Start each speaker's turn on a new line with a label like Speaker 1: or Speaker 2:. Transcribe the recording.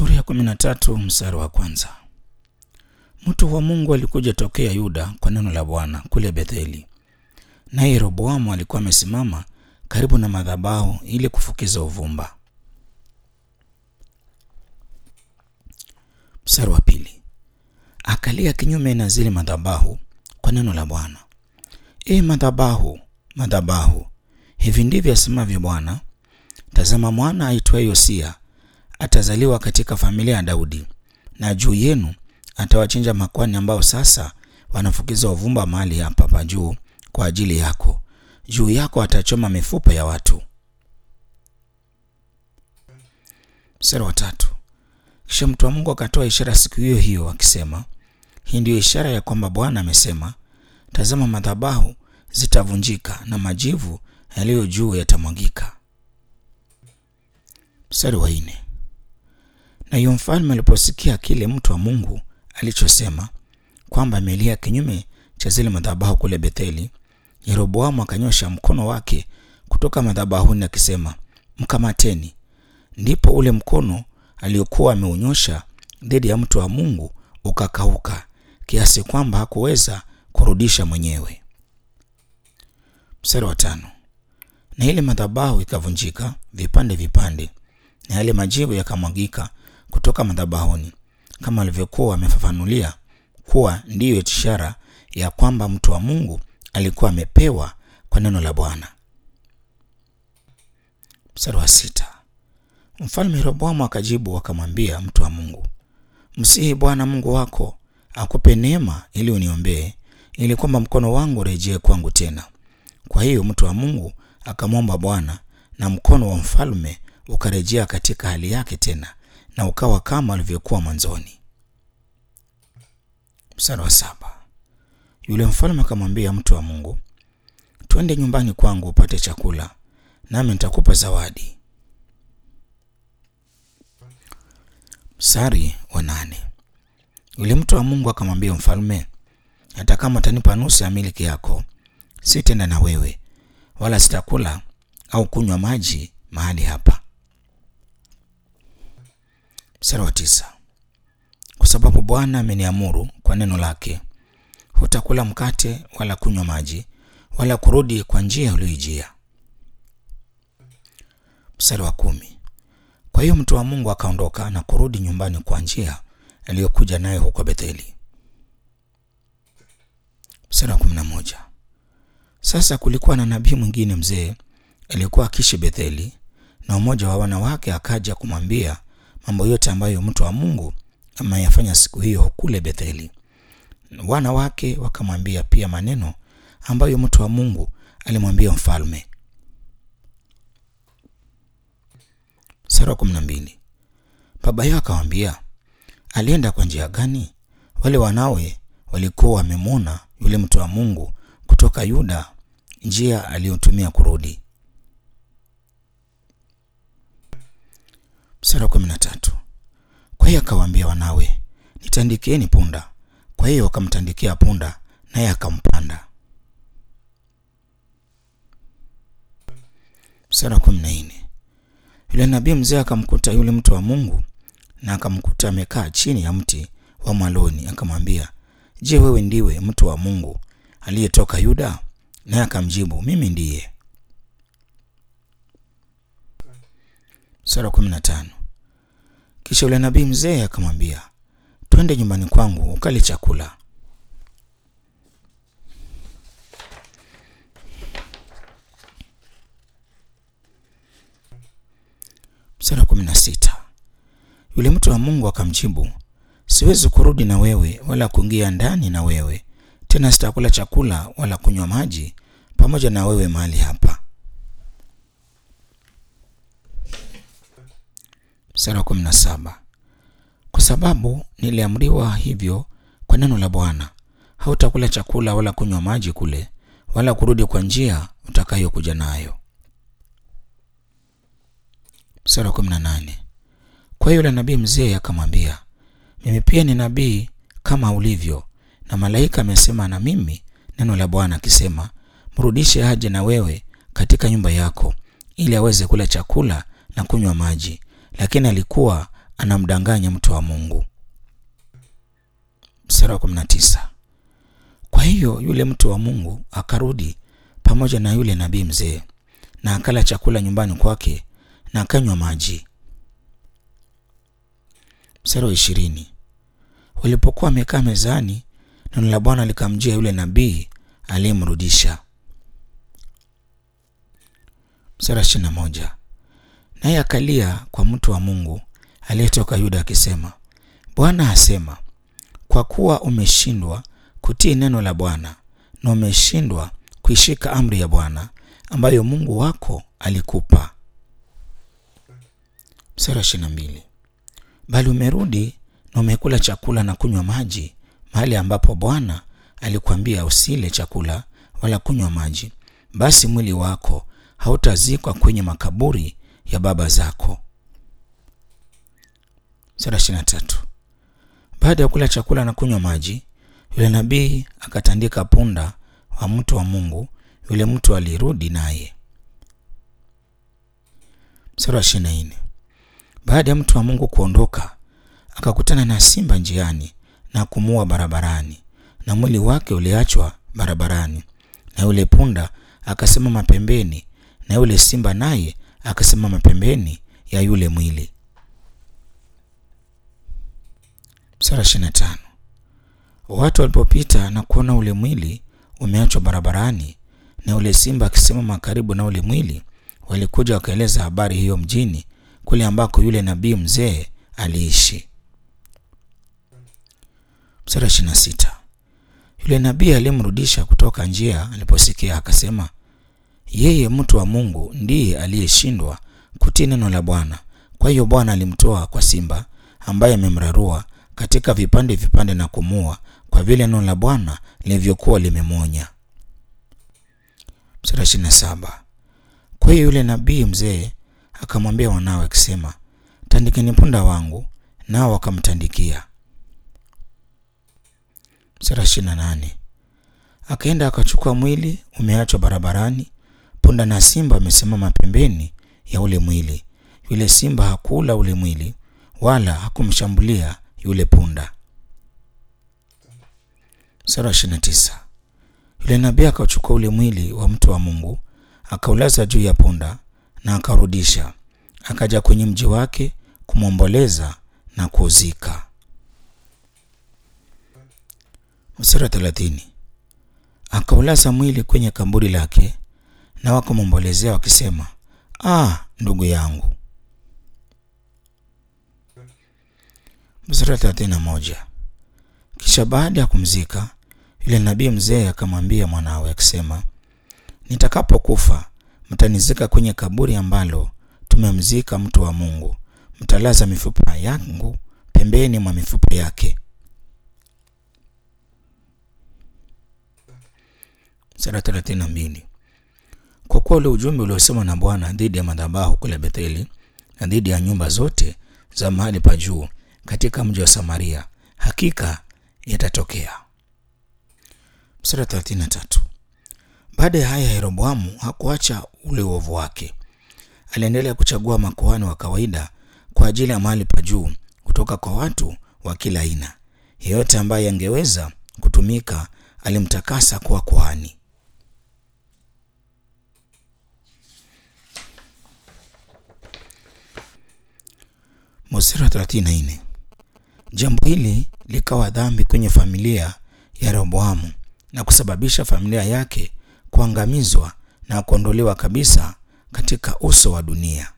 Speaker 1: Sura ya 13 mstari wa kwanza. Mtu wa Mungu alikuja tokea Yuda kwa neno la Bwana kule Betheli. Naye Yeroboamu alikuwa amesimama karibu na madhabahu ili kufukiza uvumba. Mstari wa pili. Akalia kinyume na zile madhabahu kwa neno la Bwana. Madhabahu, madhabahu, hivi ndivyo asemavyo Bwana, tazama mwana aitwaye Yosia atazaliwa katika familia ya Daudi, na juu yenu atawachinja makuhani ambao sasa wanafukiza uvumba mahali hapa pa juu kwa ajili yako. Juu yako atachoma mifupa ya watu. Mstari wa tatu. Kisha mtu wa Mungu akatoa ishara siku hiyo hiyo akisema, hii ndiyo ishara ya kwamba Bwana amesema, tazama madhabahu zitavunjika na majivu yaliyo juu yatamwagika. Mstari wa nne. Na yule mfalme aliposikia kile mtu wa Mungu alichosema kwamba amelia kinyume cha zile madhabahu kule Betheli, Yeroboamu akanyosha mkono wake kutoka madhabahuni akisema, mkamateni. Ndipo ule mkono aliokuwa ameunyosha dhidi ya mtu wa Mungu ukakauka kiasi kwamba hakuweza kurudisha mwenyewe. Mstari wa tano. Na ile madhabahu ikavunjika vipande vipande, na yale majivu yakamwagika kutoka madhabahuni, kama alivyokuwa amefafanulia kuwa ndiyo ishara ya kwamba mtu wa Mungu alikuwa amepewa kwa neno la Bwana. Mstari wa sita. Mfalme Yeroboamu akajibu akamwambia mtu wa Mungu, msihi Bwana Mungu wako akupe neema ili uniombee, ili kwamba mkono wangu urejee kwangu tena. Kwa hiyo mtu wa Mungu akamwomba Bwana, na mkono wa mfalme ukarejea katika hali yake tena, na ukawa kama ulivyokuwa mwanzoni. Mstari wa saba. Yule mfalme akamwambia mtu wa Mungu, twende nyumbani kwangu upate chakula, nami nitakupa zawadi. Mstari wa nane. Yule mtu wa Mungu akamwambia mfalme, hata kama utanipa nusu ya miliki yako, sitaenda na wewe, wala sitakula au kunywa maji mahali hapa. Mstari wa tisa. Kwa sababu Bwana ameniamuru kwa neno lake, hutakula mkate wala kunywa maji wala kurudi kwa njia uliyoijia. Mstari wa kumi. Kwa hiyo mtu wa Mungu akaondoka na kurudi nyumbani kwa njia aliyokuja nayo huko Betheli. Mstari wa 11. Sasa kulikuwa na nabii mwingine mzee aliyekuwa akiishi Betheli, na mmoja wa wanawake akaja kumwambia mambo yote ambayo mtu wa Mungu ameyafanya siku hiyo kule Betheli. Wanawake wakamwambia pia maneno ambayo mtu wa Mungu alimwambia mfalme. Mstari wa 12. Baba yao akamwambia, alienda kwa njia gani? Wale wanawe walikuwa wamemwona yule mtu wa Mungu kutoka Yuda, njia aliyotumia kurudi. Mstari wa 13. Kwa hiyo akawaambia wanawe, nitandikieni punda. Kwa hiyo wakamtandikia punda, naye akampanda. Mstari wa 14. Yule nabii mzee akamkuta yule mtu wa Mungu, na akamkuta amekaa chini ya mti wa mwaloni, akamwambia, je, wewe ndiwe mtu wa Mungu aliyetoka Yuda? Naye akamjibu, mimi ndiye. Mstari wa 15. Kisha yule nabii mzee akamwambia, twende nyumbani kwangu ukale chakula. Mstari wa 16. Yule mtu wa Mungu akamjibu, siwezi kurudi na wewe wala kuingia ndani na wewe tena, sitakula chakula wala kunywa maji pamoja na wewe mahali hapa. Mstari wa 17. Kwa sababu niliamriwa hivyo kwa neno la Bwana, hautakula chakula wala kunywa maji kule, wala kurudi kwa njia utakayokuja nayo. Mstari wa 18. Kwa hiyo yule nabii mzee akamwambia, mimi pia ni nabii kama ulivyo, na malaika amesema na mimi neno la Bwana akisema, mrudishe aje na wewe katika nyumba yako ili aweze kula chakula na kunywa maji. Lakini alikuwa anamdanganya mtu wa Mungu. Mstari wa 19. Kwa hiyo yule mtu wa Mungu akarudi pamoja na yule nabii mzee, na akala chakula nyumbani kwake na akanywa maji. Mstari wa 20. Walipokuwa wamekaa mezani, neno la Bwana likamjia yule nabii aliyemrudisha. Mstari wa 21. Naye akalia kwa mtu wa Mungu aliyetoka Yuda akisema, Bwana asema, kwa kuwa umeshindwa kutii neno la Bwana na umeshindwa kuishika amri ya Bwana ambayo Mungu wako alikupa. Mstari wa 22. Bali umerudi na umekula chakula na kunywa maji mahali ambapo Bwana alikwambia usile chakula wala kunywa maji, basi mwili wako hautazikwa kwenye makaburi ya baba zako. Mstari wa 23. Baada ya kula chakula na kunywa maji, yule nabii akatandika punda wa mtu wa Mungu. Yule mtu alirudi naye. Mstari wa 24. Baada ya mtu wa Mungu kuondoka, akakutana na simba njiani na kumuua barabarani, na mwili wake uliachwa barabarani, na yule punda akasimama pembeni, na yule simba naye akasimama pembeni ya yule mwili. Mstari wa 25. Watu walipopita na kuona ule mwili umeachwa barabarani na ule simba akisimama karibu na ule mwili, walikuja wakaeleza habari hiyo mjini kule ambako yule nabii mzee aliishi. Mstari wa 26. Yule nabii aliyemrudisha kutoka njia aliposikia akasema, yeye mtu wa Mungu ndiye aliyeshindwa kutii neno la Bwana. Kwa hiyo Bwana alimtoa kwa simba ambaye amemrarua katika vipande vipande na kumua kwa vile neno la Bwana lilivyokuwa limemonya. Mstari wa 27. Kwa hiyo yule nabii mzee akamwambia wanawe akisema, tandikeni punda wangu, nao wakamtandikia. Mstari wa 28. Akaenda akachukua mwili umeachwa barabarani, punda na simba wamesimama pembeni ya ule mwili. Yule simba hakula ule mwili wala hakumshambulia yule punda. Mstari wa 29. Yule nabii akachukua ule mwili wa mtu wa Mungu, akaulaza juu ya punda na akarudisha, akaja kwenye mji wake kumwomboleza na kuzika. Mstari wa 30. Akaulaza mwili kwenye kaburi lake na wakamwombolezea wakisema, ndugu yangu. Mstari wa 31. Kisha baada ya kumzika, yule nabii mzee akamwambia mwanawe akisema, nitakapokufa mtanizika kwenye kaburi ambalo tumemzika mtu wa Mungu, mtalaza mifupa yangu pembeni mwa mifupa yake. Mstari wa 32. Kwa kuwa ule ujumbe uliosema na Bwana dhidi ya madhabahu kule Betheli na dhidi ya nyumba zote za mahali pa juu katika mji wa Samaria hakika yatatokea. Mstari wa 33. Baada ya haya, Yeroboamu hakuacha ule uovu wake. Aliendelea kuchagua makuhani wa kawaida kwa ajili ya mahali pa juu kutoka kwa watu wa kila aina. Yeyote ambaye angeweza kutumika alimtakasa kuwa kuhani. Mstari wa 34. Jambo hili likawa dhambi kwenye familia ya Yeroboamu na kusababisha familia yake kuangamizwa na kuondolewa kabisa katika uso wa dunia.